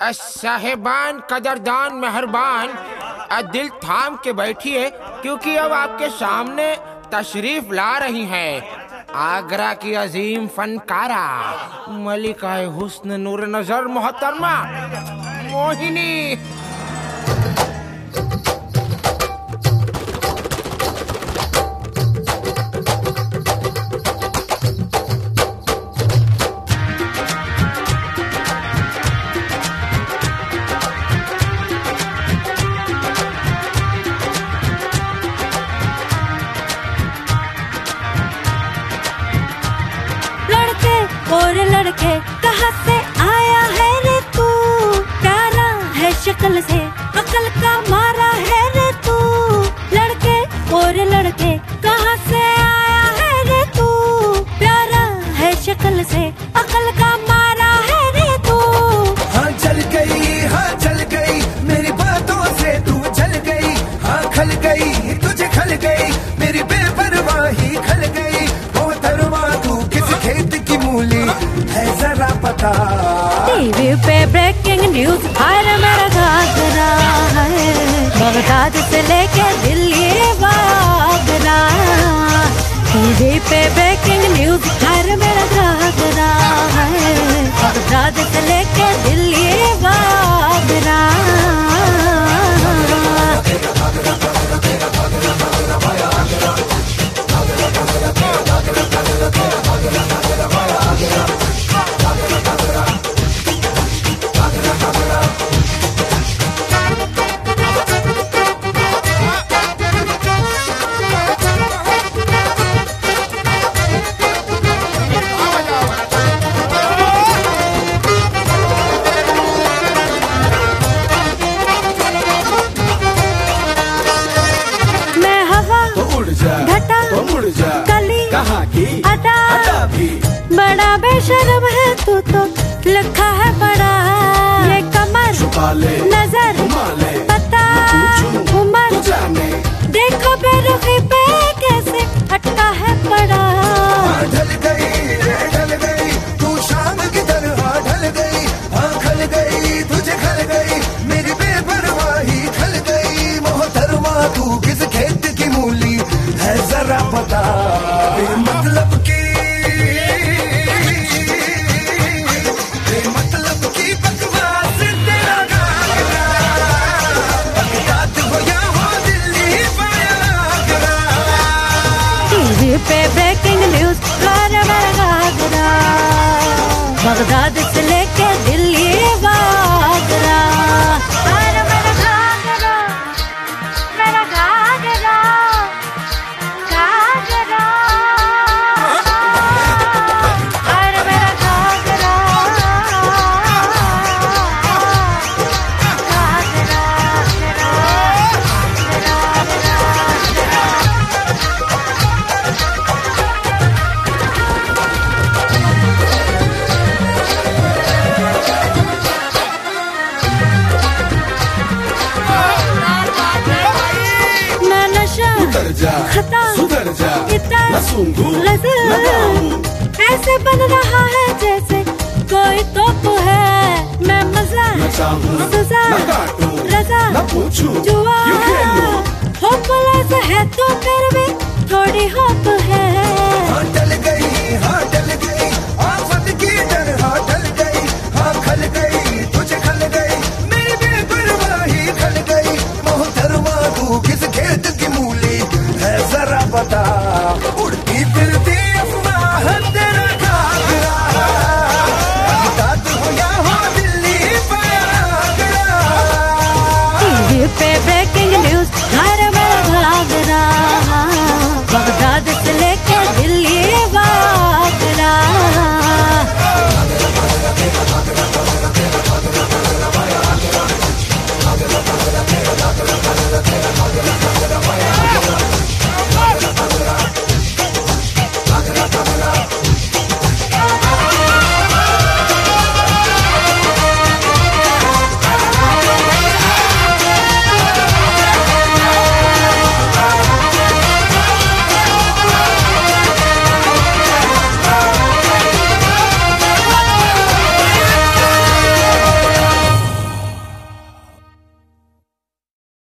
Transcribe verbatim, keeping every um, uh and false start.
साहेबान, कदरदान, मेहरबान, दिल थाम के बैठिए क्योंकि अब आपके सामने तशरीफ ला रही हैं आगरा की अजीम फनकारा मलिका हुस्न नूर नजर मोहतरमा मोहिनी। और लड़के कहाँ से आया है रे तू, प्यारा है शक्ल से अकल का मारा है रे तू। लड़के और लड़के कहाँ से आया है रे तू, प्यारा है शक्ल से अकल का मारा है रे तू। हाँ चल गई, हाँ चल गई, मेरी बातों से तू जल गई। हाँ खल गई, तुझे खल गई, मेरी बेपरवाही खल गई। मोहतरमा तू किस खेत की मूली है जरा पता। टीवी पे ब्रेकिंग न्यूज हर मेरा घाघरा है, बगदाद से लेके दिल्ली आगरा। टीवी पे ब्रेकिंग न्यूज हर मेरा घाघरा है, बगदाद से लेके दिल्ली आगरा। घटा तो मुड़ जा, कली कहाँ की अदा, अदा भी। बड़ा बेशर्म है तू तो लिखा है बड़ा। ये कमर छुपा ले, नजर घुमा ले, पता उमर तू जाने। देखो बेरुखी पे कैसे अटका है पड़ा। ढल गई, ढल गई, तू शाम की तरह ढल गई। हाँ खल गई, तुझे खल गई, मेरी बेपरवाही खल गई। मोहतरमा तू किस खेत की मूली है जरा पता। मतलब की मतलब की बकवास तेरा गाना, बगदाद हो या हो दिल्ली आगरा। टीवी पे ब्रेकिंग न्यूज हर मेरा घाघरा, बगदाद से लेके दिल्ली आगरा। हर मेरा घाघरा, मेरा घाघरा, घाघरा, हर मेरा घाघरा, उतर जा, खता सुधर जा, इतर न सूंघूं, लजर न गाऊं। ऐसे बन रहा है जैसे कोई तोप है। मैं मजा न चाहूं, सजा न काटूं, रजा न पूछूं, जुआ यूं खेलूं। होपलेस है तो फिर भी थोड़ी होप है।